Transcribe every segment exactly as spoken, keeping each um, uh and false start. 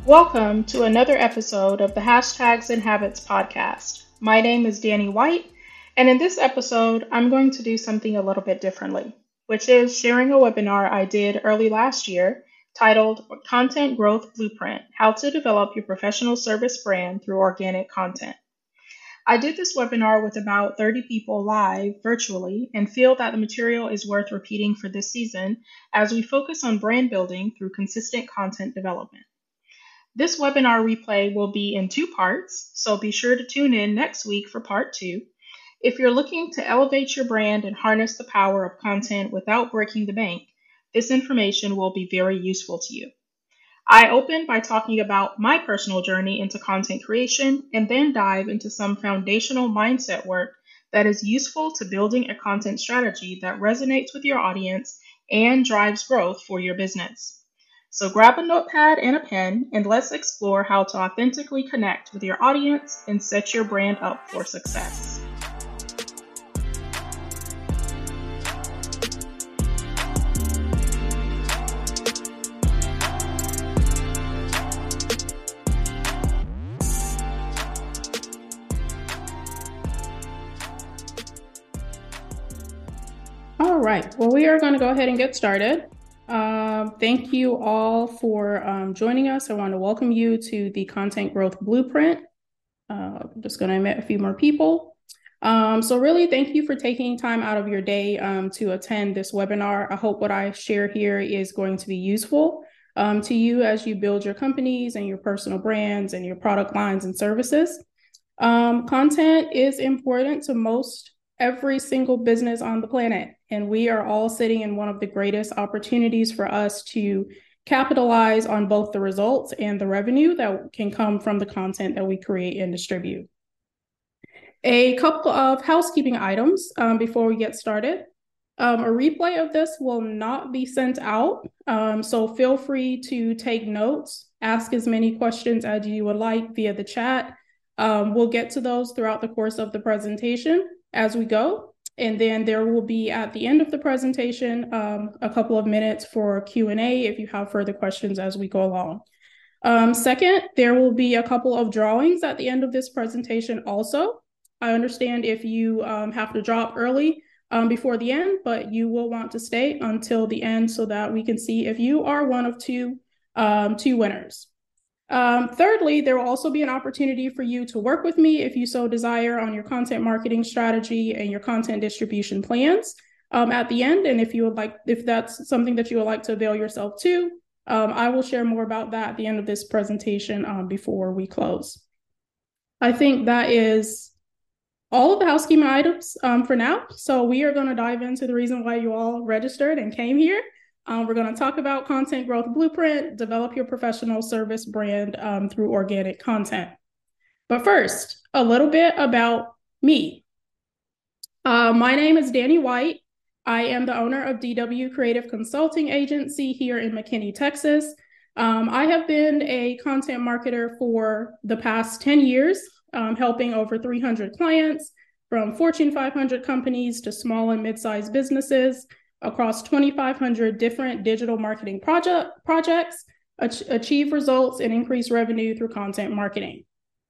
Welcome to another episode of the Hashtags and Habits podcast. My name is Danny White, and in this episode, I'm going to do something a little bit differently, which is sharing a webinar I did early last year titled Content Growth Blueprint: How to Develop Your Professional Service Brand Through Organic Content. I did this webinar with about thirty people live virtually and feel that the material is worth repeating for this season as we focus on brand building through consistent content development. This webinar replay will be in two parts, so be sure to tune in next week for part two. If you're looking to elevate your brand and harness the power of content without breaking the bank, this information will be very useful to you. I open by talking about my personal journey into content creation and then dive into some foundational mindset work that is useful to building a content strategy that resonates with your audience and drives growth for your business. So grab a notepad and a pen and let's explore how to authentically connect with your audience and set your brand up for success. All right, well, we are going to go ahead and get started. Um, thank you all for um, joining us. I want to welcome you to the Content Growth Blueprint. Uh, I'm just going to admit a few more people. Um, so really, thank you for taking time out of your day um, to attend this webinar. I hope what I share here is going to be useful um, to you as you build your companies and your personal brands and your product lines and services. Um, content is important to most every single business on the planet. And we are all sitting in one of the greatest opportunities for us to capitalize on both the results and the revenue that can come from the content that we create and distribute. A couple of housekeeping items um, before we get started. Um, a replay of this will not be sent out, um, so feel free to take notes, ask as many questions as you would like via the chat. Um, we'll get to those throughout the course of the presentation as we go. And then there will be at the end of the presentation um, a couple of minutes for Q and A if you have further questions as we go along. Um, second, there will be a couple of drawings at the end of this presentation also. I understand if you um, have to drop early um, before the end, but you will want to stay until the end so that we can see if you are one of two, um, two winners. Um, thirdly, there will also be an opportunity for you to work with me if you so desire on your content marketing strategy and your content distribution plans um, at the end. And if you would like, if that's something that you would like to avail yourself to, um, I will share more about that at the end of this presentation um, before we close. I think that is all of the housekeeping items um, for now. So we are going to dive into the reason why you all registered and came here. Um, we're going to talk about Content Growth Blueprint, develop your professional service brand um, through organic content. But first, a little bit about me. Uh, my name is Danny White. I am the owner of D W Creative Consulting Agency here in McKinney, Texas. Um, I have been a content marketer for the past ten years, um, helping over three hundred clients from Fortune five hundred companies to small and mid-sized businesses across twenty-five hundred different digital marketing project, projects, ach- achieve results and increase revenue through content marketing.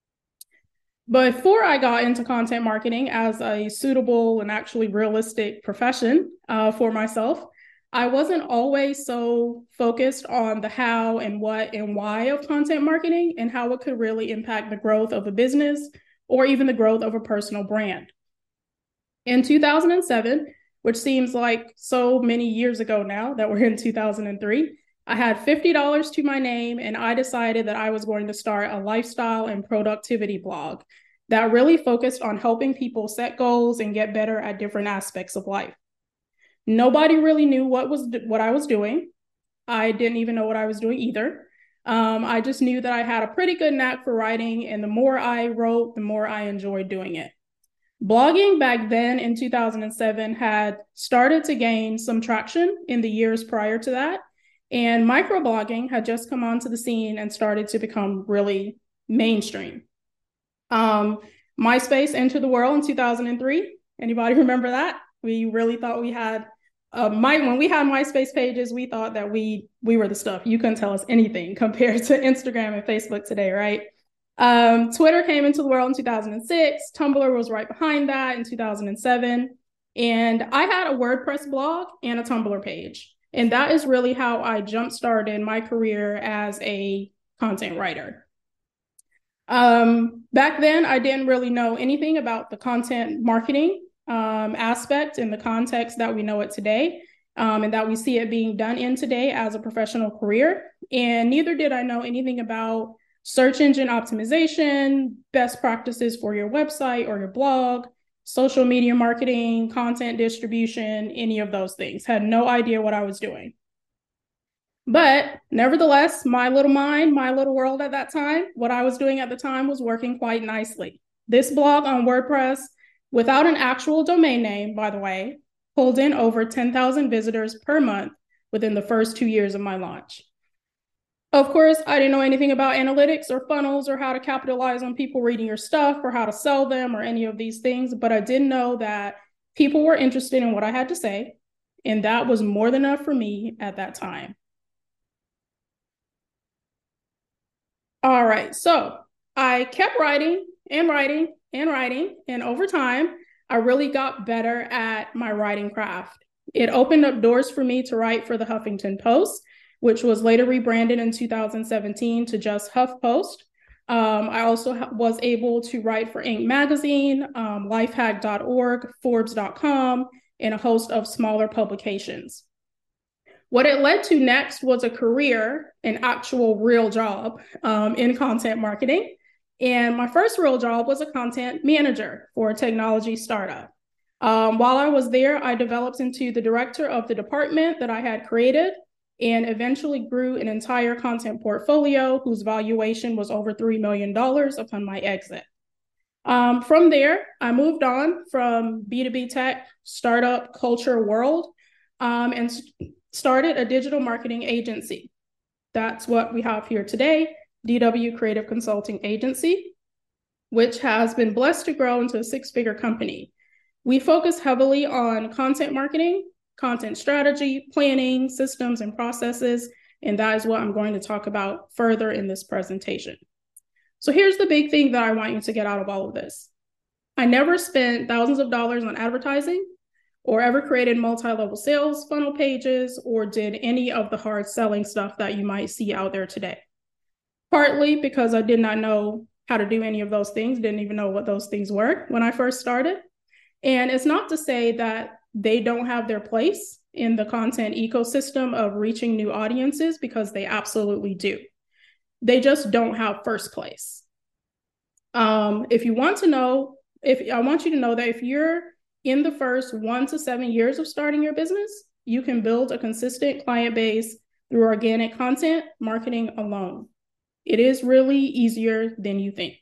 Before I got into content marketing as a suitable and actually realistic profession uh, for myself, I wasn't always so focused on the how and what and why of content marketing and how it could really impact the growth of a business or even the growth of a personal brand. In two thousand seven, which seems like so many years ago now that we're in two thousand three, I had fifty dollars to my name and I decided that I was going to start a lifestyle and productivity blog that really focused on helping people set goals and get better at different aspects of life. Nobody really knew what was what I was doing. I didn't even know what I was doing either. Um, I just knew that I had a pretty good knack for writing, and the more I wrote, the more I enjoyed doing it. Blogging back then in two thousand seven had started to gain some traction in the years prior to that. And microblogging had just come onto the scene and started to become really mainstream. Um, MySpace entered the world in two thousand three. Anybody remember that? We really thought we had uh, my when we had MySpace pages, we thought that we we were the stuff. You couldn't tell us anything compared to Instagram and Facebook today, right? Um, Twitter came into the world in two thousand six. Tumblr was right behind that in two thousand seven. And I had a WordPress blog and a Tumblr page. And that is really how I jump-started my career as a content writer. Um, back then, I didn't really know anything about the content marketing um, aspect in the context that we know it today, um, and that we see it being done in today as a professional career. And neither did I know anything about search engine optimization, best practices for your website or your blog, social media marketing, content distribution, any of those things. Had no idea what I was doing. But nevertheless, my little mind, my little world at that time, what I was doing at the time was working quite nicely. This blog on WordPress, without an actual domain name, by the way, pulled in over ten thousand visitors per month within the first two years of my launch. Of course, I didn't know anything about analytics or funnels or how to capitalize on people reading your stuff or how to sell them or any of these things, but I did know that people were interested in what I had to say, and that was more than enough for me at that time. All right, so I kept writing and writing and writing, and over time, I really got better at my writing craft. It opened up doors for me to write for the Huffington Post, which was later rebranded in two thousand seventeen to just HuffPost. Um, I also was able to write for Inc Magazine, um, lifehack dot org, Forbes dot com, and a host of smaller publications. What it led to next was a career, an actual real job um, in content marketing. And my first real job was a content manager for a technology startup. Um, while I was there, I developed into the director of the department that I had created and eventually grew an entire content portfolio whose valuation was over three million dollars upon my exit. Um, from there, I moved on from B two B tech, startup culture world, um, and st- started a digital marketing agency. That's what we have here today, D W Creative Consulting Agency, which has been blessed to grow into a six-figure company. We focus heavily on content marketing, content strategy, planning, systems, and processes, and that is what I'm going to talk about further in this presentation. So here's the big thing that I want you to get out of all of this. I never spent thousands of dollars on advertising or ever created multi-level sales funnel pages or did any of the hard selling stuff that you might see out there today. Partly because I did not know how to do any of those things, didn't even know what those things were when I first started. And it's not to say that they don't have their place in the content ecosystem of reaching new audiences, because they absolutely do. They just don't have first place. Um, if you want to know, if I want you to know that if you're in the first one to seven years of starting your business, you can build a consistent client base through organic content marketing alone. It is really easier than you think.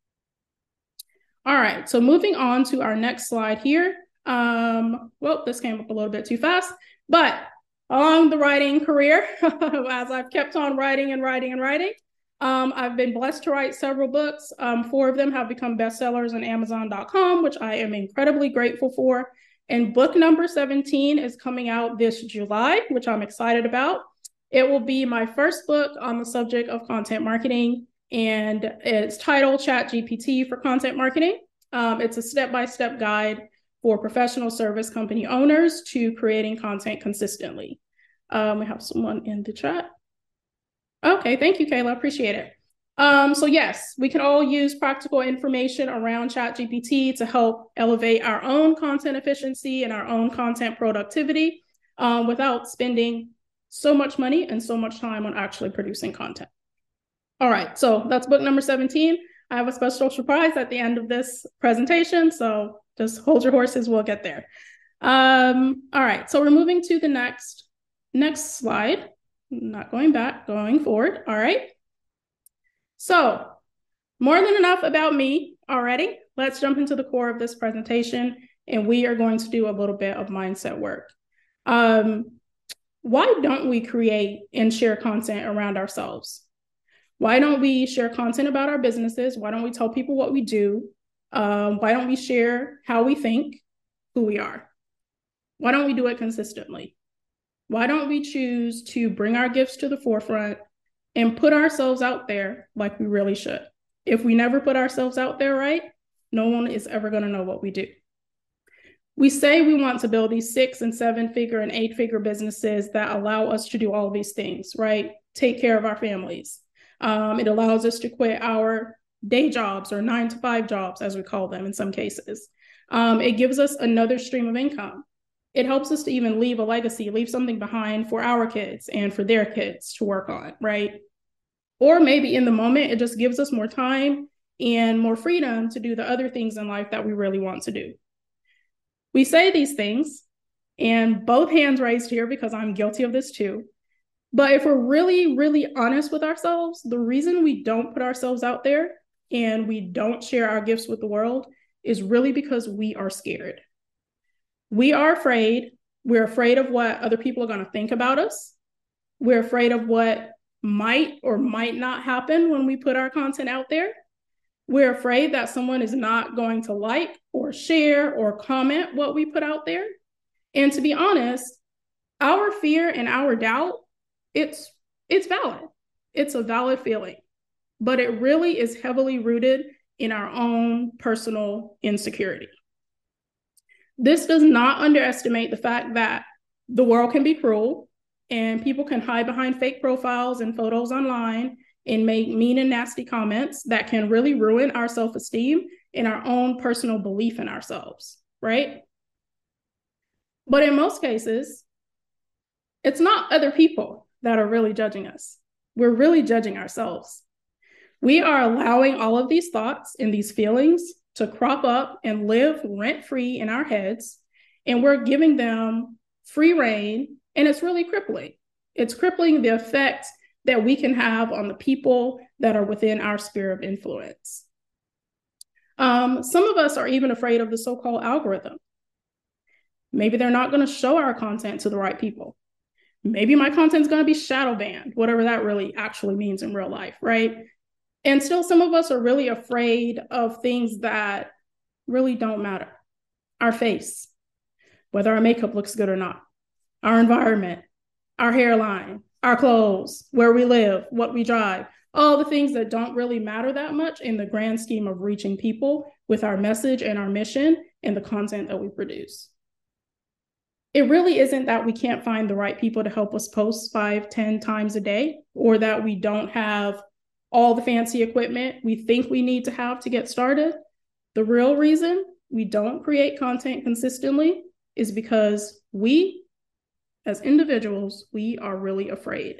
All right, so moving on to our next slide here. Um, well, this came up a little bit too fast, but along the writing career, as I've kept on writing and writing and writing, um, I've been blessed to write several books. Um, four of them have become bestsellers on Amazon dot com, which I am incredibly grateful for. And book number seventeen is coming out this July, which I'm excited about. It will be my first book on the subject of content marketing, and it's titled ChatGPT for Content Marketing. Um, it's a step-by-step guide for professional service company owners to creating content consistently. Um, we have someone in the chat. Okay, thank you, Kayla. Appreciate it. Um, so yes, we can all use practical information around ChatGPT to help elevate our own content efficiency and our own content productivity um, without spending so much money and so much time on actually producing content. All right, so that's book number seventeen. I have a special surprise at the end of this presentation, so just hold your horses, we'll get there. Um, all right, so we're moving to the next, next slide. Not going back, going forward. All right. So more than enough about me already. Let's jump into the core of this presentation, and we are going to do a little bit of mindset work. Um, why don't we create and share content around ourselves? Why don't we share content about our businesses? Why don't we tell people what we do? Um, why don't we share how we think, who we are? Why don't we do it consistently? Why don't we choose to bring our gifts to the forefront and put ourselves out there like we really should? If we never put ourselves out there right, no one is ever going to know what we do. We say we want to build these six and seven figure and eight figure businesses that allow us to do all these things, right? Take care of our families. Um, it allows us to quit our day jobs or nine to five jobs, as we call them in some cases. Um, it gives us another stream of income. It helps us to even leave a legacy, leave something behind for our kids and for their kids to work on, right? Or maybe in the moment, it just gives us more time and more freedom to do the other things in life that we really want to do. We say these things, and both hands raised here because I'm guilty of this too. But if we're really, really honest with ourselves, the reason we don't put ourselves out there and we don't share our gifts with the world is really because we are scared. We are afraid. We're afraid of what other people are going to think about us. We're afraid of what might or might not happen when we put our content out there. We're afraid that someone is not going to like or share or comment what we put out there. And to be honest, our fear and our doubt, it's, it's valid. It's a valid feeling, but it really is heavily rooted in our own personal insecurity. This does not underestimate the fact that the world can be cruel and people can hide behind fake profiles and photos online and make mean and nasty comments that can really ruin our self-esteem and our own personal belief in ourselves, right? But in most cases, it's not other people that are really judging us. We're really judging ourselves. We are allowing all of these thoughts and these feelings to crop up and live rent-free in our heads, and we're giving them free reign, and it's really crippling. It's crippling the effect that we can have on the people that are within our sphere of influence. Um, some of us are even afraid of the so-called algorithm. Maybe they're not going to show our content to the right people. Maybe my content is going to be shadow banned, whatever that really actually means in real life, right? And still, some of us are really afraid of things that really don't matter. Our face, whether our makeup looks good or not, our environment, our hairline, our clothes, where we live, what we drive, all the things that don't really matter that much in the grand scheme of reaching people with our message and our mission and the content that we produce. It really isn't that we can't find the right people to help us post five, ten times a day, or that we don't have all the fancy equipment we think we need to have to get started. The real reason we don't create content consistently is because we, as individuals, we are really afraid.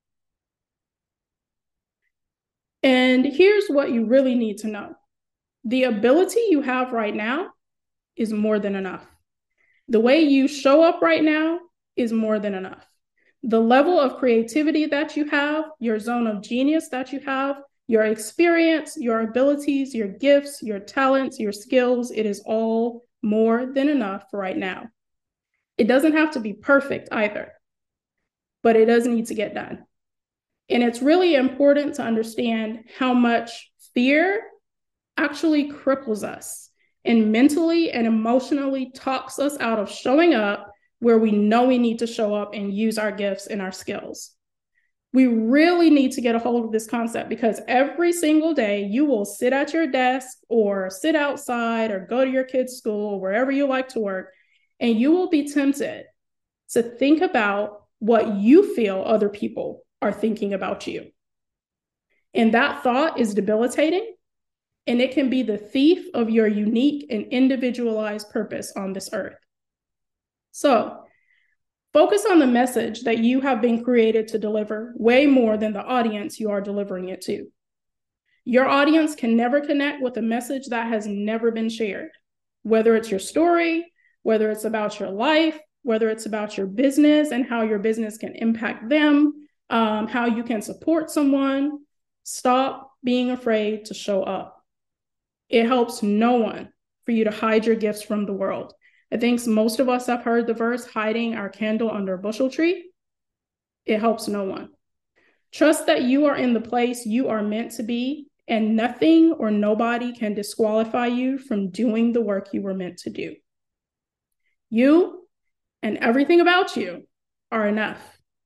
And here's what you really need to know. The ability you have right now is more than enough. The way you show up right now is more than enough. The level of creativity that you have, your zone of genius that you have, your experience, your abilities, your gifts, your talents, your skills, it is all more than enough right now. It doesn't have to be perfect either, but it does need to get done. And it's really important to understand how much fear actually cripples us and mentally and emotionally talks us out of showing up where we know we need to show up and use our gifts and our skills. We really need to get a hold of this concept, because every single day you will sit at your desk or sit outside or go to your kids' school or wherever you like to work, and you will be tempted to think about what you feel other people are thinking about you. And that thought is debilitating, and it can be the thief of your unique and individualized purpose on this earth. So focus on the message that you have been created to deliver way more than the audience you are delivering it to. Your audience can never connect with a message that has never been shared, whether it's your story, whether it's about your life, whether it's about your business and how your business can impact them, um, how you can support someone. Stop being afraid to show up. It helps no one for you to hide your gifts from the world. I think most of us have heard the verse, hiding our candle under a bushel tree. It helps no one. Trust that you are in the place you are meant to be, and nothing or nobody can disqualify you from doing the work you were meant to do. You and everything about you are enough.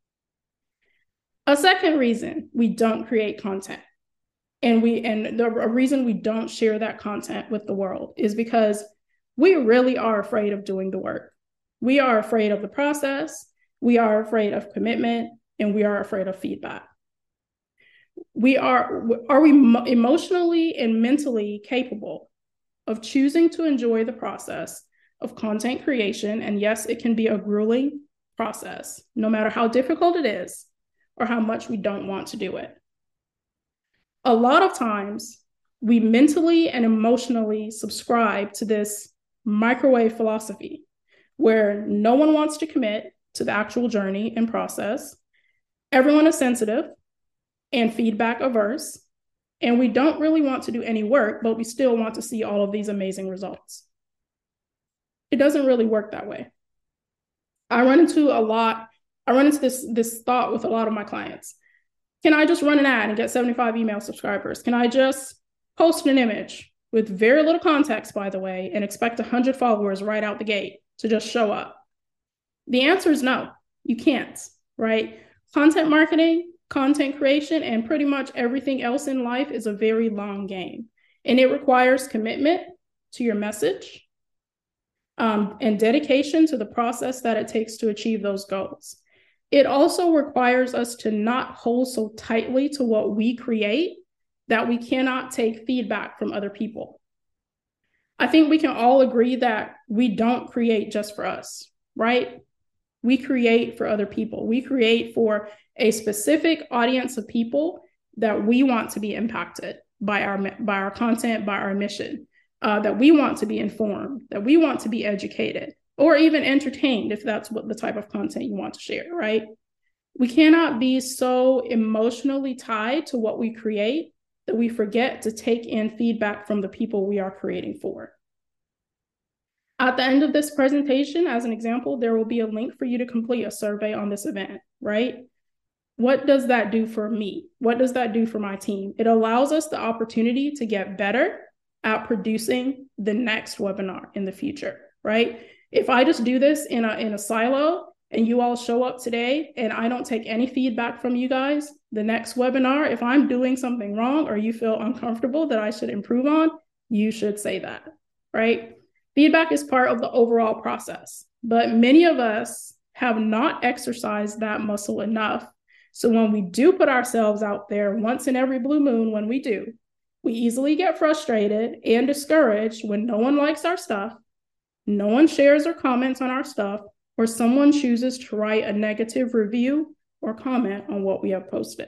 A second reason we don't create content, and we and the a reason we don't share that content with the world, is because we really are afraid of doing the work. We are afraid of the process, we are afraid of commitment, and we are afraid of feedback. We are, are we emotionally and mentally capable of choosing to enjoy the process of content creation? And yes, it can be a grueling process, no matter how difficult it is or how much we don't want to do it. A lot of times, we mentally and emotionally subscribe to this microwave philosophy where no one wants to commit to the actual journey and process. Everyone is sensitive and feedback averse, and we don't really want to do any work, but we still want to see all of these amazing results. It doesn't really work that way. I run into a lot, I run into this, this thought with a lot of my clients. Can I just run an ad and get seventy-five email subscribers? Can I just post an image with very little context, by the way, and expect one hundred followers right out the gate to just show up? The answer is no, you can't, right? Content marketing, content creation, and pretty much everything else in life is a very long game. And it requires commitment to your message um, and dedication to the process that it takes to achieve those goals. It also requires us to not hold so tightly to what we create that we cannot take feedback from other people. I think we can all agree that we don't create just for us, right? We create for other people. We create for a specific audience of people that we want to be impacted by our, by our content, by our mission, uh, that we want to be informed, that we want to be educated, or even entertained, if that's what the type of content you want to share, right? We cannot be so emotionally tied to what we create that we forget to take in feedback from the people we are creating for. At the end of this presentation, as an example, there will be a link for you to complete a survey on this event, right? What does that do for me? What does that do for my team? It allows us the opportunity to get better at producing the next webinar in the future, right? If I just do this in a, in a silo and you all show up today and I don't take any feedback from you guys, the next webinar, if I'm doing something wrong or you feel uncomfortable that I should improve on, you should say that, right? Feedback is part of the overall process, but many of us have not exercised that muscle enough. So when we do put ourselves out there once in every blue moon, when we do, we easily get frustrated and discouraged when no one likes our stuff, no one shares or comments on our stuff, or someone chooses to write a negative review or comment on what we have posted.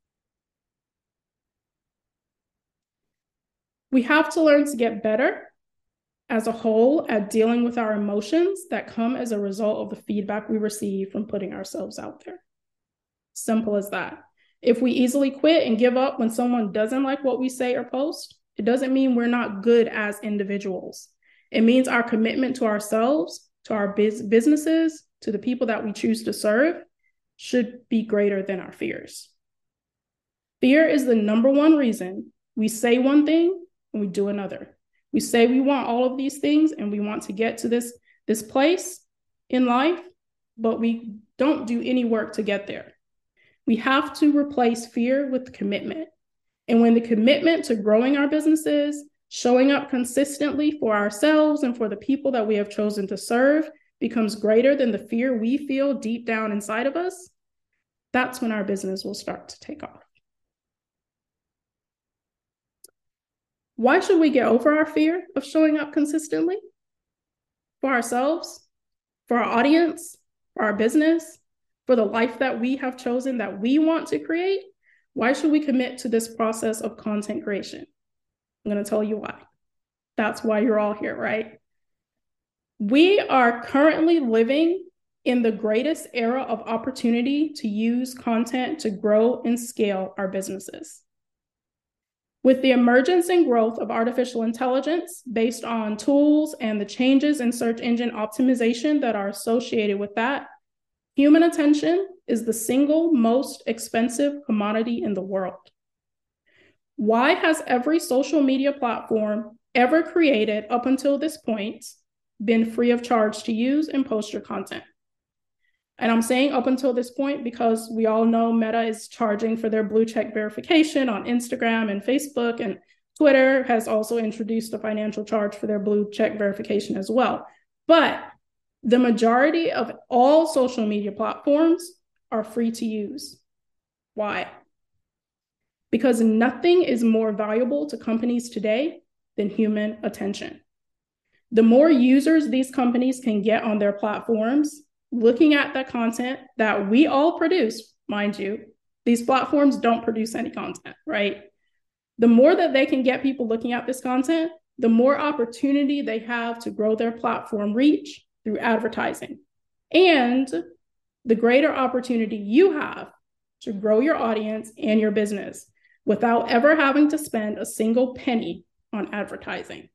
We have to learn to get better as a whole at dealing with our emotions that come as a result of the feedback we receive from putting ourselves out there. Simple as that. If we easily quit and give up when someone doesn't like what we say or post, it doesn't mean we're not good as individuals. It means our commitment to ourselves, to our biz- businesses, to the people that we choose to serve should be greater than our fears. Fear is the number one reason we say one thing and we do another. We say we want all of these things and we want to get to this, this place in life, but we don't do any work to get there. We have to replace fear with commitment. And when the commitment to growing our businesses, showing up consistently for ourselves and for the people that we have chosen to serve becomes greater than the fear we feel deep down inside of us, that's when our business will start to take off. Why should we get over our fear of showing up consistently? For ourselves, for our audience, for our business, for the life that we have chosen that we want to create? Why should we commit to this process of content creation? I'm going to tell you why. That's why you're all here, right? We are currently living in the greatest era of opportunity to use content to grow and scale our businesses. With the emergence and growth of artificial intelligence based on tools and the changes in search engine optimization that are associated with that, human attention is the single most expensive commodity in the world. Why has every social media platform ever created up until this point been free of charge to use and post your content? And I'm saying up until this point because we all know Meta is charging for their blue check verification on Instagram and Facebook, and Twitter has also introduced a financial charge for their blue check verification as well. But the majority of all social media platforms are free to use. Why? Because nothing is more valuable to companies today than human attention. The more users these companies can get on their platforms, looking at the content that we all produce, mind you, these platforms don't produce any content, right? The more that they can get people looking at this content, the more opportunity they have to grow their platform reach through advertising. And the greater opportunity you have to grow your audience and your business without ever having to spend a single penny on advertising.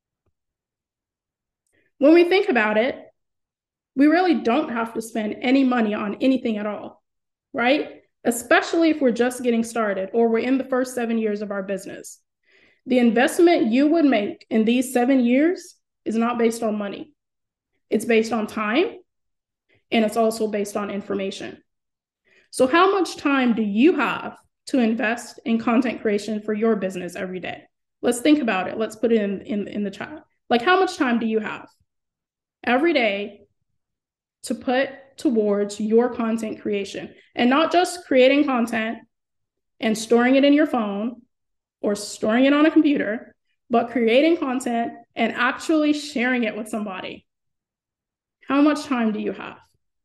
When we think about it, we really don't have to spend any money on anything at all, right? Especially if we're just getting started or we're in the first seven years of our business. The investment you would make in these seven years is not based on money. It's based on time, and it's also based on information. So how much time do you have to invest in content creation for your business every day? Let's think about it. Let's put it in, in, in the chat. Like, how much time do you have every day to put towards your content creation? And not just creating content and storing it in your phone or storing it on a computer, but creating content and actually sharing it with somebody. How much time do you have?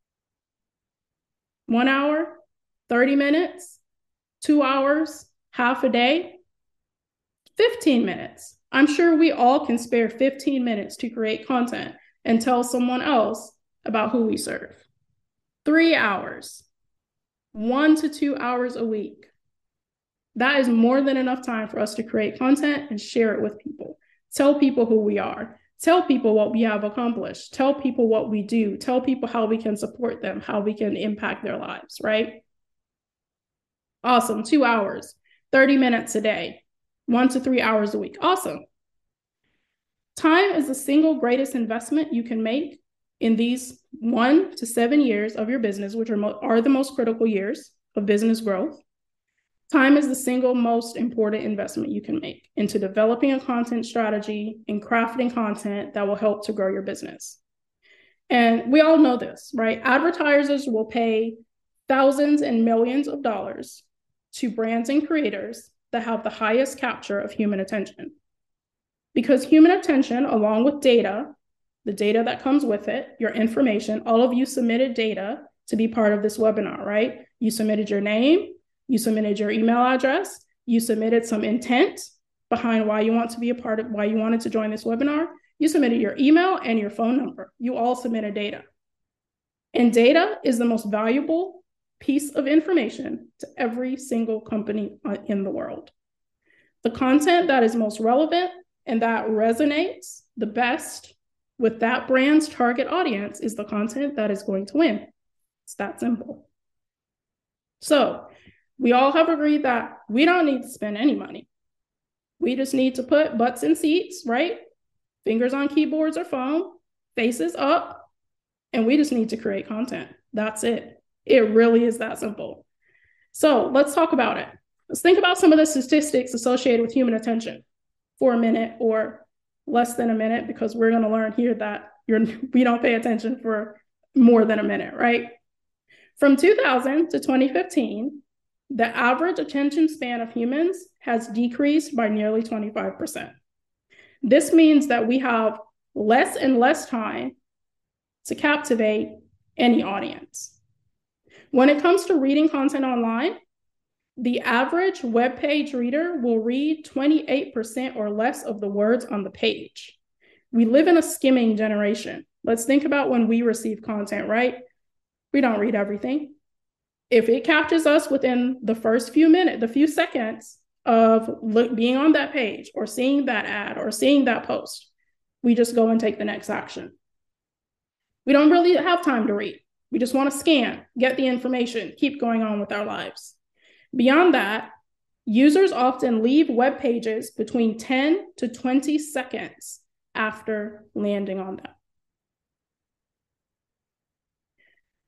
One hour, thirty minutes, two hours, half a day, fifteen minutes. I'm sure we all can spare fifteen minutes to create content and tell someone else about who we serve. Three hours, one to two hours a week. That is more than enough time for us to create content and share it with people. Tell people who we are. Tell people what we have accomplished. Tell people what we do. Tell people how we can support them, how we can impact their lives, right? Awesome, two hours, thirty minutes a day, one to three hours a week. Awesome. Time is the single greatest investment you can make in these one to seven years of your business, which are, mo- are the most critical years of business growth. Time is the single most important investment you can make into developing a content strategy and crafting content that will help to grow your business. And we all know this, right? Advertisers will pay thousands and millions of dollars to brands and creators that have the highest capture of human attention. Because human attention, along with data, the data that comes with it, your information, all of you submitted data to be part of this webinar, right? You submitted your name, you submitted your email address, you submitted some intent behind why you want to be a part of, why you wanted to join this webinar. You submitted your email and your phone number. You all submitted data. And data is the most valuable piece of information to every single company in the world. The content that is most relevant and that resonates the best with that brand's target audience is the content that is going to win. It's that simple. So we all have agreed that we don't need to spend any money. We just need to put butts in seats, right? Fingers on keyboards or phone, faces up, and we just need to create content. That's it. It really is that simple. So let's talk about it. Let's think about some of the statistics associated with human attention for a minute or less than a minute, because we're going to learn here that you're, we don't pay attention for more than a minute, right? From two thousand to twenty fifteen, the average attention span of humans has decreased by nearly twenty-five percent. This means that we have less and less time to captivate any audience. When it comes to reading content online, the average web page reader will read twenty-eight percent or less of the words on the page. We live in a skimming generation. Let's think about when we receive content, right? We don't read everything. If it captures us within the first few minutes, the few seconds of look, being on that page or seeing that ad or seeing that post, we just go and take the next action. We don't really have time to read. We just want to scan, get the information, keep going on with our lives. Beyond that, users often leave web pages between ten to twenty seconds after landing on them.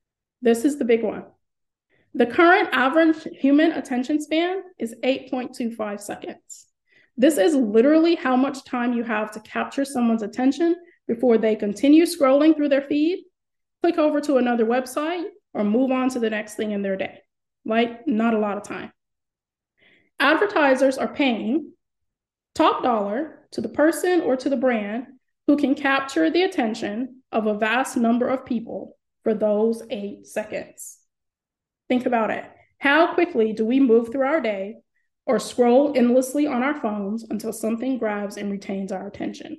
This is the big one. The current average human attention span is eight point two five seconds. This is literally how much time you have to capture someone's attention before they continue scrolling through their feed, click over to another website, or move on to the next thing in their day. Like, not a lot of time. Advertisers are paying top dollar to the person or to the brand who can capture the attention of a vast number of people for those eight seconds. Think about it. How quickly do we move through our day or scroll endlessly on our phones until something grabs and retains our attention?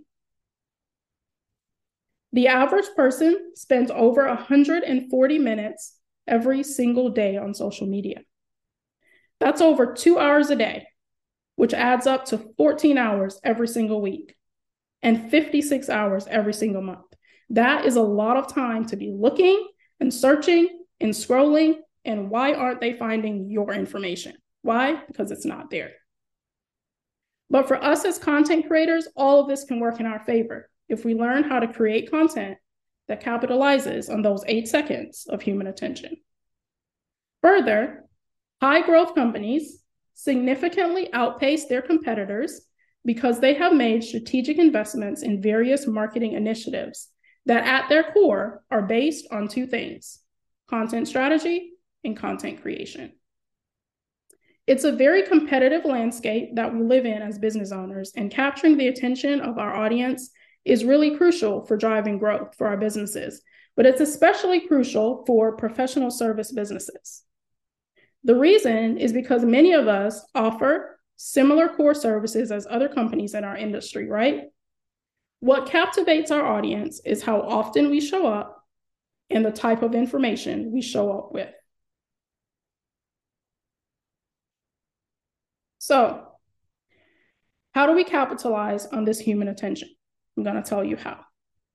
The average person spends over one hundred forty minutes every single day on social media. That's over two hours a day, which adds up to fourteen hours every single week and fifty-six hours every single month. That is a lot of time to be looking and searching and scrolling. And why aren't they finding your information? Why? Because it's not there. But for us as content creators, all of this can work in our favor if we learn how to create content that capitalizes on those eight seconds of human attention. Further, high growth companies significantly outpace their competitors because they have made strategic investments in various marketing initiatives that at their core are based on two things: content strategy and content creation. It's a very competitive landscape that we live in as business owners, and capturing the attention of our audience is really crucial for driving growth for our businesses, but it's especially crucial for professional service businesses. The reason is because many of us offer similar core services as other companies in our industry, right? What captivates our audience is how often we show up and the type of information we show up with. So, how do we capitalize on this human attention? I'm going to tell you how.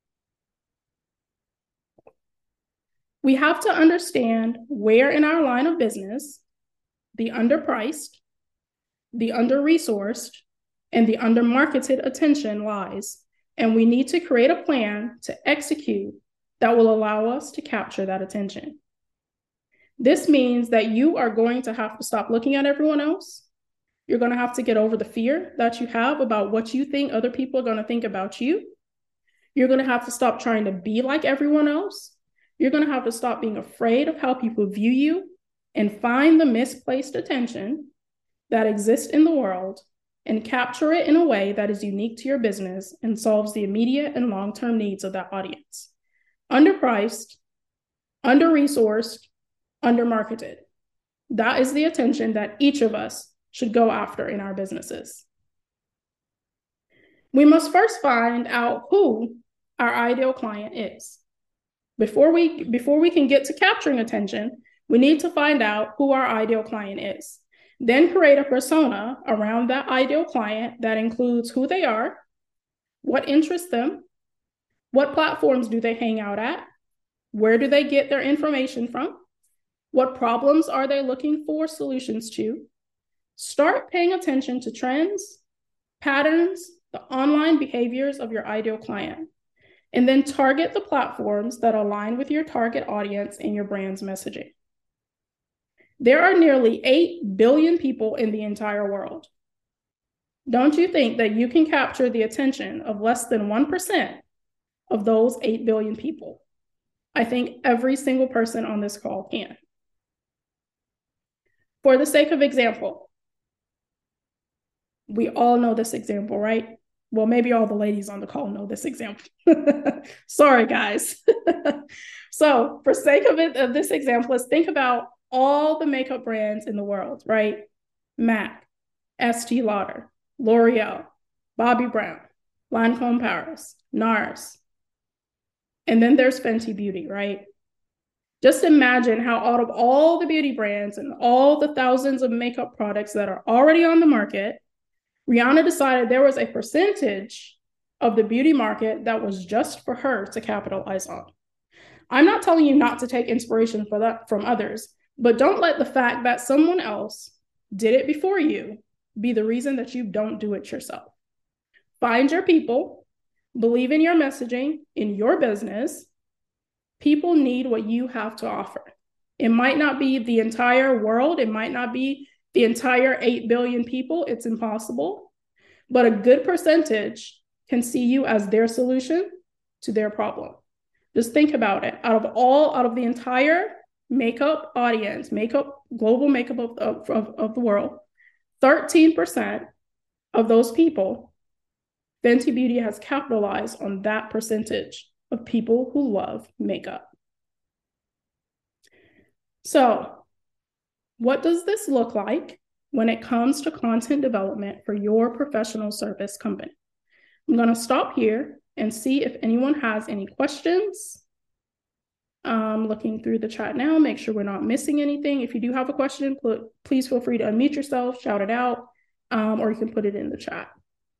We have to understand where in our line of business the underpriced, the under-resourced, and the under-marketed attention lies, and we need to create a plan to execute that will allow us to capture that attention. This means that you are going to have to stop looking at everyone else. You're going to have to get over the fear that you have about what you think other people are going to think about you. You're going to have to stop trying to be like everyone else. You're going to have to stop being afraid of how people view you and find the misplaced attention that exists in the world and capture it in a way that is unique to your business and solves the immediate and long-term needs of that audience. Underpriced, under-resourced, under-marketed. That is the attention that each of us should go after in our businesses. We must first find out who our ideal client is. Before we, before we can get to capturing attention, we need to find out who our ideal client is. Then create a persona around that ideal client that includes who they are, what interests them, what platforms do they hang out at, where do they get their information from, what problems are they looking for solutions to. Start paying attention to trends, patterns, the online behaviors of your ideal client, and then target the platforms that align with your target audience and your brand's messaging. There are nearly eight billion people in the entire world. Don't you think that you can capture the attention of less than one percent of those eight billion people? I think every single person on this call can. For the sake of example, we all know this example, right? Well, maybe all the ladies on the call know this example. Sorry, guys. So for sake of, it, of this example, let's think about all the makeup brands in the world, right? MAC, Estee Lauder, L'Oreal, Bobbi Brown, Lancome Paris, NARS. And then there's Fenty Beauty, right? Just imagine how out of all the beauty brands and all the thousands of makeup products that are already on the market, Rihanna decided there was a percentage of the beauty market that was just for her to capitalize on. I'm not telling you not to take inspiration for that from others, but don't let the fact that someone else did it before you be the reason that you don't do it yourself. Find your people, believe in your messaging, in your business. People need what you have to offer. It might not be the entire world. It might not be the entire eight billion people. It's impossible. But a good percentage can see you as their solution to their problem. Just think about it. Out of all, out of the entire makeup audience, makeup, global makeup of, of, of the world, thirteen percent of those people, Fenty Beauty has capitalized on that percentage of people who love makeup. So, what does this look like when it comes to content development for your professional service company? I'm going to stop here and see if anyone has any questions. Um, looking through the chat now, make sure we're not missing anything. If you do have a question, please feel free to unmute yourself, shout it out, um, or you can put it in the chat.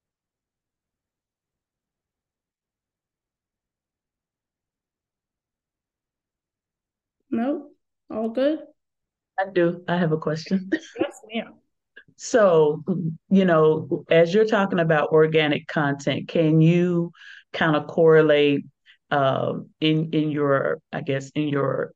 No, all good? I do. I have a question. Yes, ma'am. So, you know, as you're talking about organic content, can you kind of correlate um, in in your, I guess, in your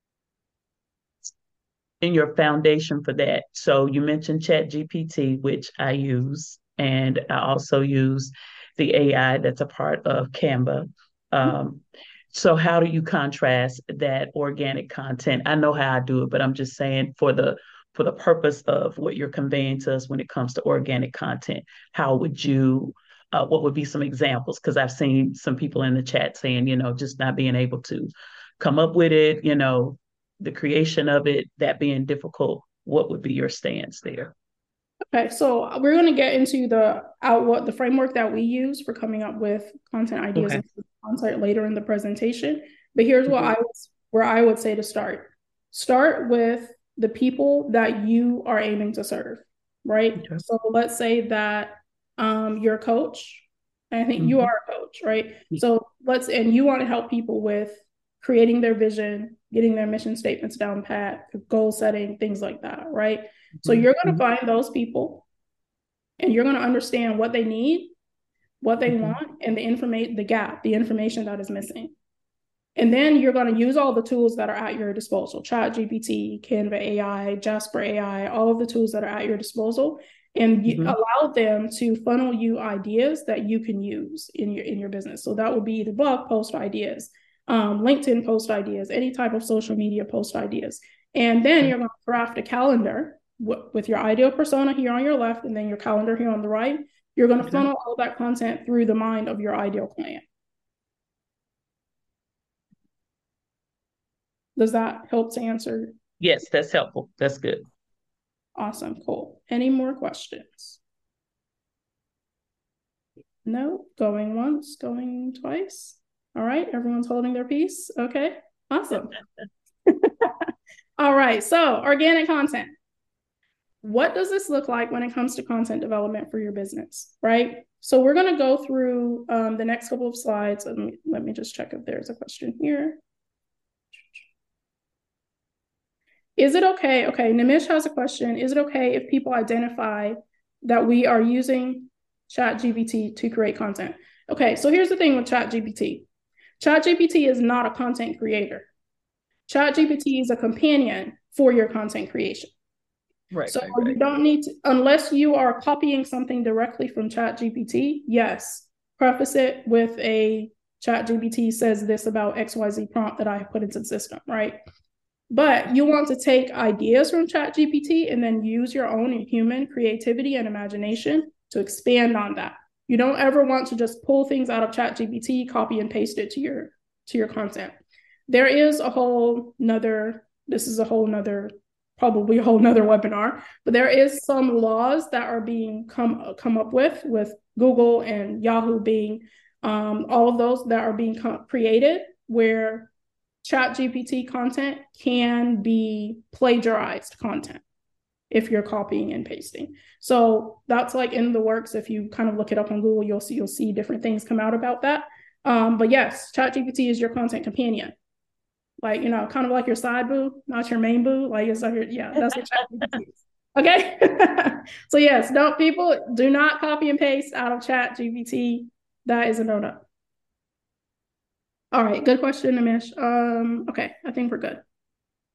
in your foundation for that? So you mentioned Chat G P T, which I use, and I also use the A I that's a part of Canva. Um, so how do you contrast that organic content? I know how I do it, but I'm just saying for the for the purpose of what you're conveying to us when it comes to organic content, how would you uh, what would be some examples? Because I've seen some people in the chat saying, you know, just not being able to come up with it, you know, the creation of it, that being difficult. What would be your stance there? Okay, so we're going to get into the out what the framework that we use for coming up with content ideas Okay. and content later in the presentation. But here's what Mhm. I was where I would say to start. Start with the people that you are aiming to serve, right? Okay. So let's say that um, you're a coach. And I think you Mhm. are a coach, right? So let's and you want to help people with creating their vision, getting their mission statements down pat, goal setting, things like that, right? So you're going to Mhm. find those people and you're going to understand what they need, what they Mhm. want, and the information, the gap, the information that is missing. And then you're going to use all the tools that are at your disposal, Chat G P T, Canva A I, Jasper A I, all of the tools that are at your disposal, and you Mhm. allow them to funnel you ideas that you can use in your in your business. So that would be the blog post ideas, um, LinkedIn post ideas, any type of social media post ideas. And then Okay. you're going to craft a calendar w- with your ideal persona here on your left and then your calendar here on the right. You're going to Okay. funnel all that content through the mind of your ideal client. Does that help to answer? Yes, that's helpful. That's good. Awesome, cool. Any more questions? No, going once, going twice. All right, everyone's holding their peace. Okay, awesome. All right, so organic content. What does this look like when it comes to content development for your business, right? So we're going to go through um, the next couple of slides. Let me, let me just check if there's a question here. Is it okay? Okay, Nimish has a question. Is it okay if people identify that we are using ChatGPT to create content? Okay, so here's the thing with ChatGPT. ChatGPT is not a content creator. ChatGPT is a companion for your content creation. Right, So right, you right. don't need to, unless you are copying something directly from ChatGPT, yes, preface it with a ChatGPT says this about X Y Z prompt that I put into the system, right? But you want to take ideas from ChatGPT and then use your own human creativity and imagination to expand on that. You don't ever want to just pull things out of ChatGPT, copy and paste it to your to your content. There is a whole nother, this is a whole nother, probably a whole nother webinar, but there is some laws that are being come come up with with Google and Yahoo being um, all of those that are being created where Chat G P T content can be plagiarized content if you're copying and pasting. So that's like in the works. If you kind of look it up on Google, you'll see you'll see different things come out about that. Um, but yes, Chat G P T is your content companion. Like, you know, kind of like your side boo, not your main boo. Like it's like your, yeah, that's what Chat G P T is. Okay. So yes, don't people do not copy and paste out of Chat G P T. That is a no-no. All right, good question, Amish. Um, okay, I think we're good.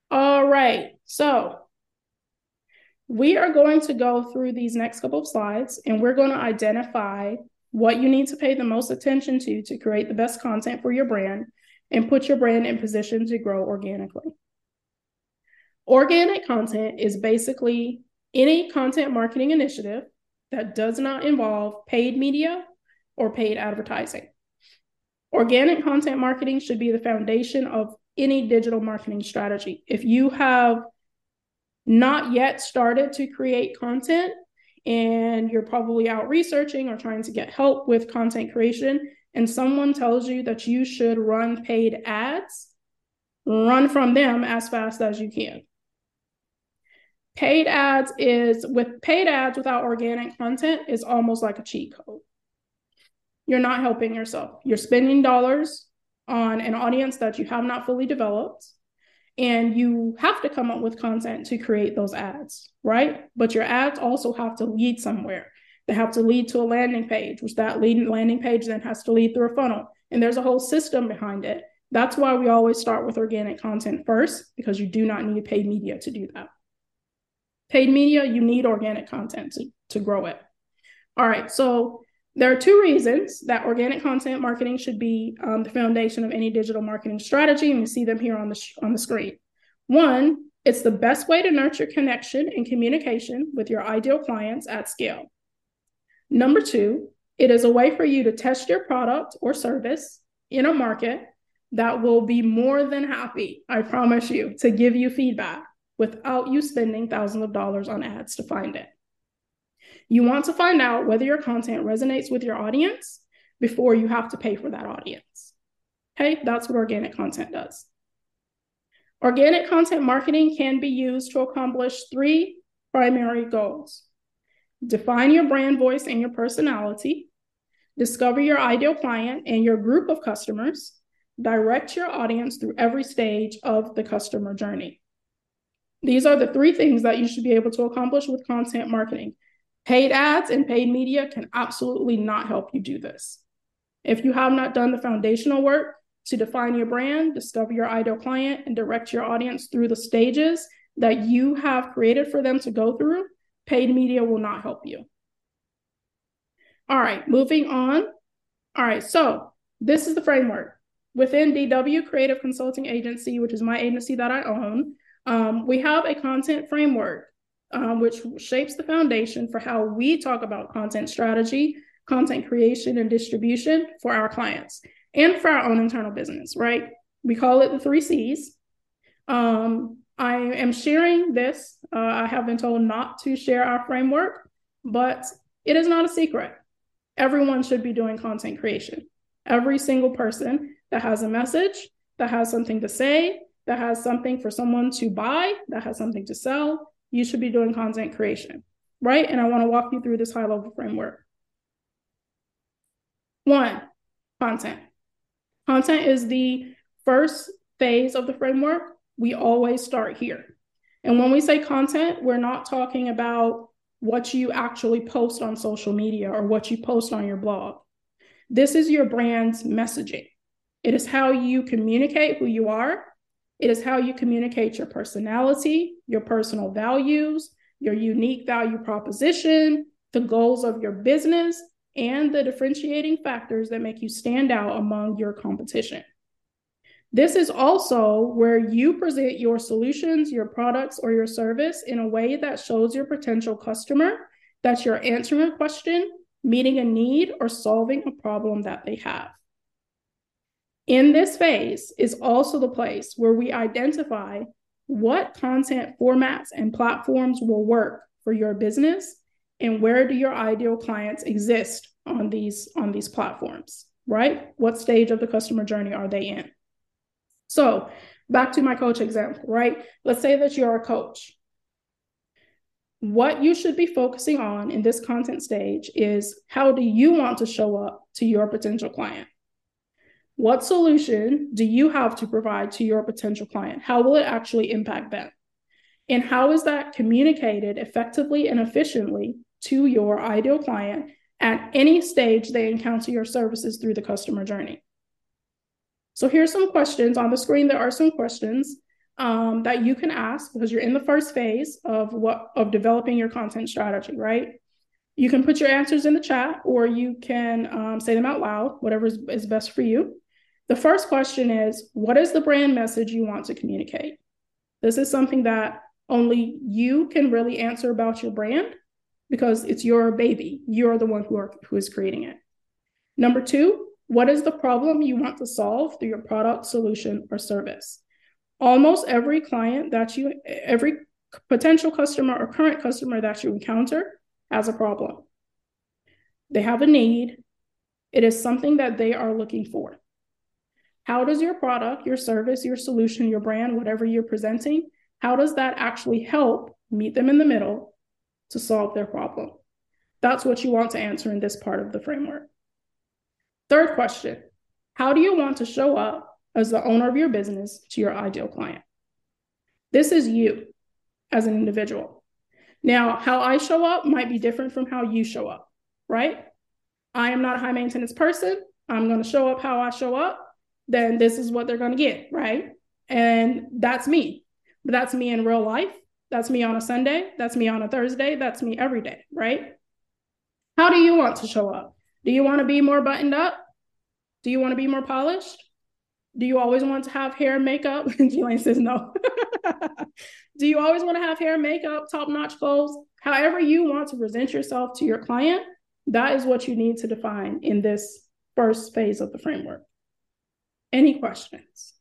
All right, so we are going to go through these next couple of slides, and we're going to identify what you need to pay the most attention to to create the best content for your brand and put your brand in position to grow organically. Organic content is basically any content marketing initiative that does not involve paid media or paid advertising. Organic content marketing should be the foundation of any digital marketing strategy. If you have not yet started to create content and you're probably out researching or trying to get help with content creation, and someone tells you that you should run paid ads, run from them as fast as you can. Paid ads is, with paid ads without organic content, is almost like a cheat code. You're not helping yourself. You're spending dollars on an audience that you have not fully developed, and you have to come up with content to create those ads, right? But your ads also have to lead somewhere. They have to lead to a landing page, which that lead landing page then has to lead through a funnel. And there's a whole system behind it. That's why we always start with organic content first, because you do not need paid media to do that. Paid media, you need organic content to, to grow it. All right, so there are two reasons that organic content marketing should be um, the foundation of any digital marketing strategy, and you see them here on the, on the screen. One, it's the best way to nurture connection and communication with your ideal clients at scale. Number two, it is a way for you to test your product or service in a market that will be more than happy, I promise you, to give you feedback without you spending thousands of dollars on ads to find it. You want to find out whether your content resonates with your audience before you have to pay for that audience. Okay, that's what organic content does. Organic content marketing can be used to accomplish three primary goals. Define your brand voice and your personality, discover your ideal client and your group of customers, direct your audience through every stage of the customer journey. These are the three things that you should be able to accomplish with content marketing. Paid ads and paid media can absolutely not help you do this. If you have not done the foundational work to define your brand, discover your ideal client, and direct your audience through the stages that you have created for them to go through, paid media will not help you. All right, moving on. All right, so this is the framework. Within D W Creative Consulting Agency, which is my agency that I own, um, we have a content framework Um, which shapes the foundation for how we talk about content strategy, content creation, and distribution for our clients and for our own internal business, right? We call it the three C's. Um, I am sharing this. Uh, I have been told not to share our framework, but it is not a secret. Everyone should be doing content creation. Every single person that has a message, that has something to say, that has something for someone to buy, that has something to sell, you should be doing content creation, right? And I want to walk you through this high-level framework. One, content. Content is the first phase of the framework. We always start here. And when we say content, we're not talking about what you actually post on social media or what you post on your blog. This is your brand's messaging. It is how you communicate who you are. It is how you communicate your personality, your personal values, your unique value proposition, the goals of your business, and the differentiating factors that make you stand out among your competition. This is also where you present your solutions, your products, or your service in a way that shows your potential customer that you're answering a question, meeting a need, or solving a problem that they have. In this phase is also the place where we identify what content formats and platforms will work for your business and where do your ideal clients exist on these, on these platforms, right? What stage of the customer journey are they in? So back to my coach example, right? Let's say that you're a coach. What you should be focusing on in this content stage is how do you want to show up to your potential client? What solution do you have to provide to your potential client? How will it actually impact them? And how is that communicated effectively and efficiently to your ideal client at any stage they encounter your services through the customer journey? So here's some questions on the screen. There are some questions um, that you can ask because you're in the first phase of what of developing your content strategy, right? You can put your answers in the chat or you can um, say them out loud, whatever is, is best for you. The first question is, what is the brand message you want to communicate? This is something that only you can really answer about your brand because it's your baby. You're the one who, are, who is creating it. Number two, what is the problem you want to solve through your product, solution, or service? Almost every client that you, every potential customer or current customer that you encounter has a problem. They have a need. It is something that they are looking for. How does your product, your service, your solution, your brand, whatever you're presenting, how does that actually help meet them in the middle to solve their problem? That's what you want to answer in this part of the framework. Third question, how do you want to show up as the owner of your business to your ideal client? This is you as an individual. Now, how I show up might be different from how you show up, right? I am not a high maintenance person. I'm going to show up how I show up. Then this is what they're going to get, right? And that's me. But that's me in real life. That's me on a Sunday. That's me on a Thursday. That's me every day, right? How do you want to show up? Do you want to be more buttoned up? Do you want to be more polished? Do you always want to have hair and makeup? Jelaine says no. Do you always want to have hair and makeup, top-notch clothes? However you want to present yourself to your client, that is what you need to define in this first phase of the framework. Any questions?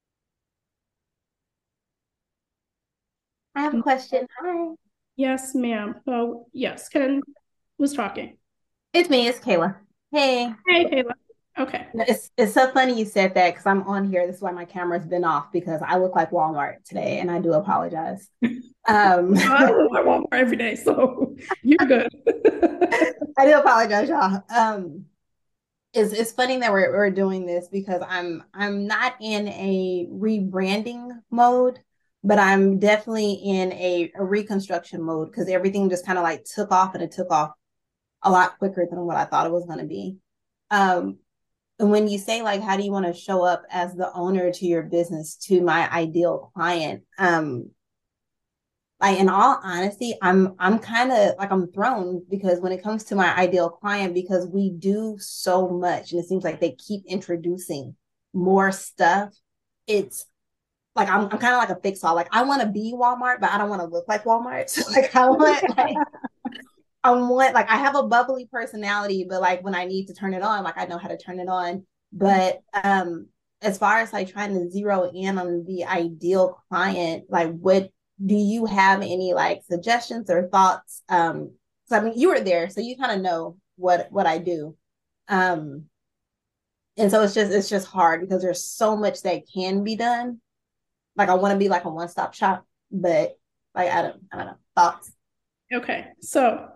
I have a question. Hi. Yes, ma'am. So, yes, Ken was talking. It's me. It's Kayla. Hey. Hey, Kayla. Okay. It's it's so funny you said that because I'm on here. This is why my camera's been off because I look like Walmart today, and I do apologize. Um, I look like Walmart every day, so you're good. I do apologize, y'all. Um, it's it's funny that we're we're doing this because I'm I'm not in a rebranding mode, but I'm definitely in a, a reconstruction mode because everything just kind of like took off and it took off a lot quicker than what I thought it was going to be. Um, and when you say like, how do you want to show up as the owner to your business to my ideal client? Um, like in all honesty, I'm I'm kind of like I'm thrown because when it comes to my ideal client, because we do so much and it seems like they keep introducing more stuff. It's like I'm I'm kind of like a fix all. Like I want to be Walmart, but I don't want to look like Walmart. So like I want like I want like I have a bubbly personality, but like when I need to turn it on, like I know how to turn it on. But um as far as like trying to zero in on the ideal client, like what do you have any like suggestions or thoughts? Um, so I mean you were there, so you kind of know what what I do. Um and so it's just it's just hard because there's so much that can be done. Like I want to be like a one-stop shop, but like I don't I don't know. Thoughts. Okay. So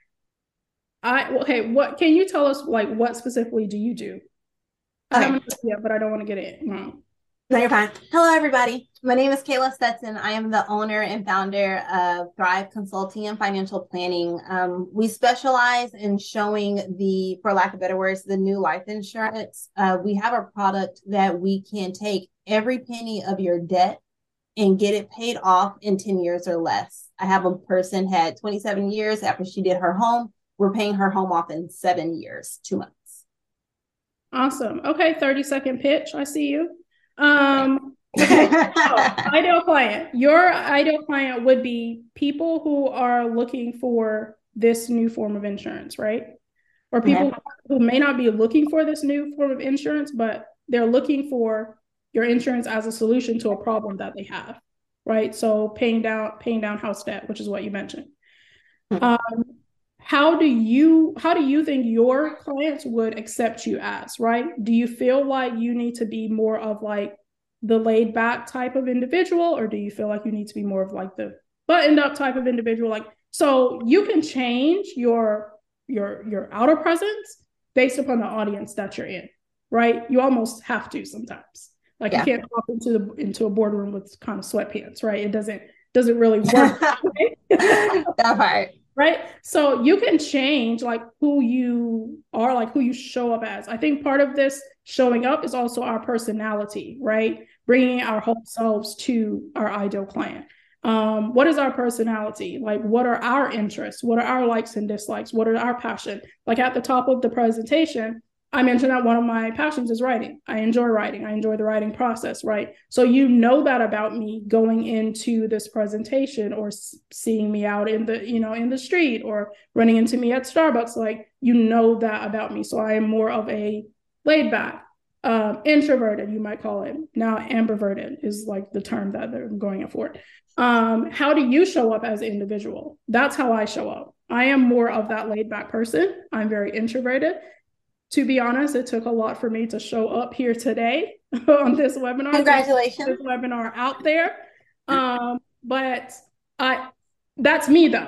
I okay, what can you tell us like what specifically do you do? I Okay. haven't yet, but I don't want to get it. No. No, you're fine. Hello, everybody. My name is Kayla Stetson. I am the owner and founder of Thrive Consulting and Financial Planning. Um, we specialize in showing the, for lack of better words, the new life insurance. Uh, we have a product that we can take every penny of your debt and get it paid off in ten years or less. I have a person had twenty-seven years after she did her home. We're paying her home off in seven years, two months. Awesome. Okay, thirty second pitch. I see you. Um, okay. So, ideal client. Your ideal client would be people who are looking for this new form of insurance, right? Or people okay. who may not be looking for this new form of insurance, but they're looking for your insurance as a solution to a problem that they have, right? So paying down paying down house debt, which is what you mentioned. Mm-hmm. Um, how do you how do you think your clients would accept you as, right? Do you feel like you need to be more of like the laid back type of individual, or do you feel like you need to be more of like the buttoned up type of individual? Like, so you can change your your your outer presence based upon the audience that you're in, right? You almost have to sometimes. Like yeah. You can't walk into the into a boardroom with kind of sweatpants, right? It doesn't doesn't really work. Right? That part. Right. So you can change like who you are, like who you show up as. I think part of this showing up is also our personality, right? bringing our whole selves to our ideal client. Um, what is our personality? Like, what are our interests? What are our likes and dislikes? What are our passion? Like at the top of the presentation, I mentioned that one of my passions is writing. I enjoy writing. I enjoy the writing process, right? So you know that about me going into this presentation, or seeing me out in the, you know, in the street, or running into me at Starbucks. Like, you know that about me. So I am more of a laid back, um, introverted, you might call it. Now, ambiverted is like the term that they're going for. Um, how do you show up as an individual? That's how I show up. I am more of that laid back person. I'm very introverted. To be honest, it took a lot for me to show up here today on this webinar. Congratulations. This webinar out there. Um, but I, that's me though.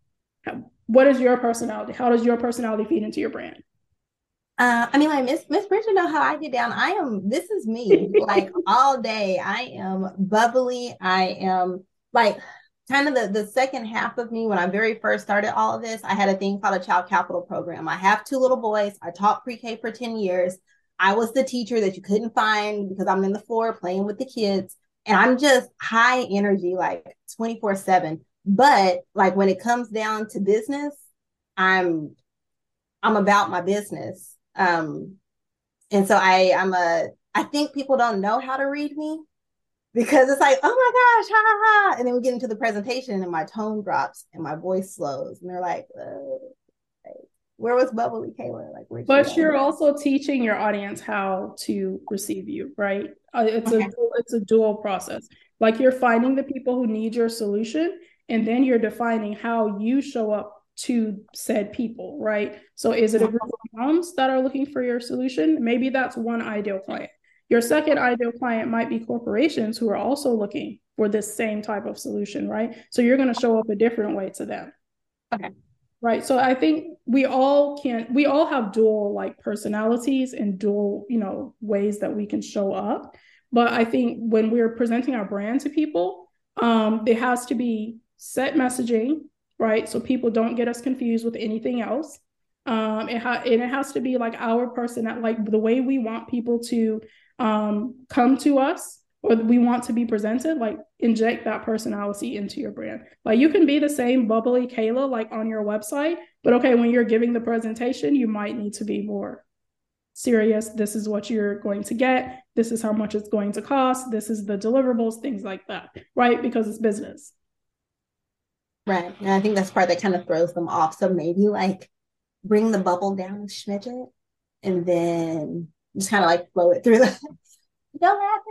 What is your personality? How does your personality feed into your brand? Uh, I mean, like Miss Miss Bridget know how I get down. I am, this is me, like all day. I am bubbly. I am like kind of the, the second half of me. When I very first started all of this, I had a thing called a child capital program. I have two little boys. I taught pre-K for ten years. I was the teacher that you couldn't find because I'm in the floor playing with the kids. And I'm just high energy, like twenty-four seven. But like when it comes down to business, I'm I'm about my business. Um, and so I, I'm a, I think people don't know how to read me because it's like, oh my gosh, ha ha ha. And then we get into the presentation and my tone drops and my voice slows. And they're like, oh, where was bubbly Kayla? Like, where'd but you're also teaching your audience how to receive you, right? Uh, it's okay. a it's a dual process. Like, you're finding the people who need your solution, and then you're defining how you show up to said people, right? So is it a group of moms that are looking for your solution? Maybe that's one ideal client. Your second ideal client might be corporations who are also looking for this same type of solution, right? So you're going to show up a different way to them. Okay. Right. So I think we all can, we all have dual like personalities and dual, you know, ways that we can show up. But I think when we're presenting our brand to people, um, there has to be set messaging, right? So people don't get us confused with anything else. Um, it ha- and it has to be like our person, like the way we want people to um, come to us, or we want to be presented, like inject that personality into your brand. Like, you can be the same bubbly Kayla like on your website, but okay, when you're giving the presentation, you might need to be more serious. This is what you're going to get. This is how much it's going to cost. This is the deliverables, things like that, right? Because it's business. Right. And I think that's part that kind of throws them off. So maybe like bring the bubble down a smidget and then just kind of like flow it through the don't laugh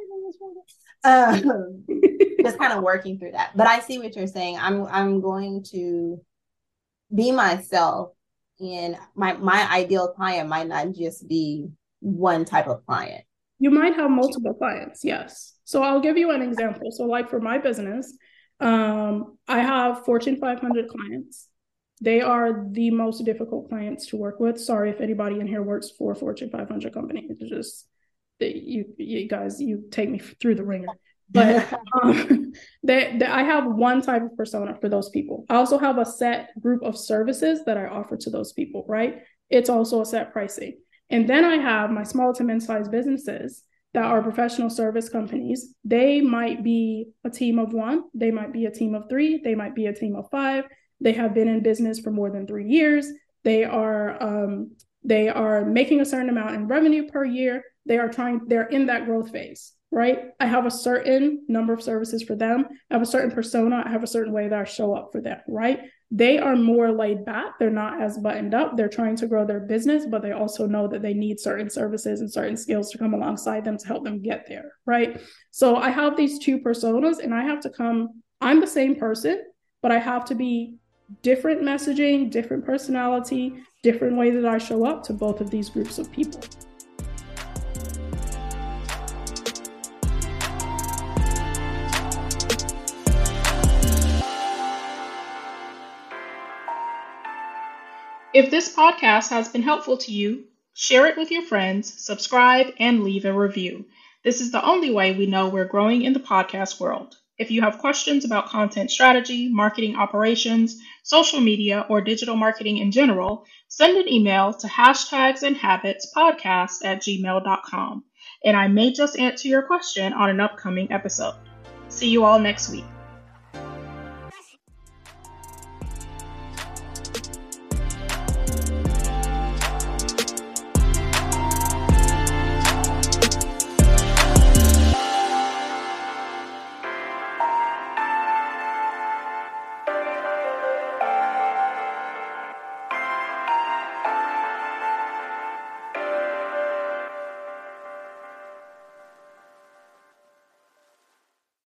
at me, um, just kind of working through that. But I see what you're saying. I'm I'm going to be myself, and my my ideal client might not just be one type of client. You might have multiple clients, yes. So I'll give you an example. So like for my business, um, I have Fortune five hundred clients. They are the most difficult clients to work with. Sorry if anybody in here works for Fortune five hundred company. It's just you, you guys, you take me through the ringer. But um, they, they, I have one type of persona for those people. I also have a set group of services that I offer to those people, right? It's also a set pricing. And then I have my small to mid-sized businesses that are professional service companies. They might be a team of one. They might be a team of three. They might be a team of five. They have been in business for more than three years. They are um, they are making a certain amount in revenue per year. They are trying, they're in that growth phase, right? I have a certain number of services for them. I have a certain persona. I have a certain way that I show up for them, right? They are more laid back. They're not as buttoned up. They're trying to grow their business, but they also know that they need certain services and certain skills to come alongside them to help them get there, right? So I have these two personas, and I have to come, I'm the same person, but I have to be different messaging, different personality, different way that I show up to both of these groups of people. If this podcast has been helpful to you, share it with your friends, subscribe, and leave a review. This is the only way we know we're growing in the podcast world. If you have questions about content strategy, marketing operations, social media, or digital marketing in general, send an email to hashtags and habits podcast at gmail dot com. and I may just answer your question on an upcoming episode. See you all next week.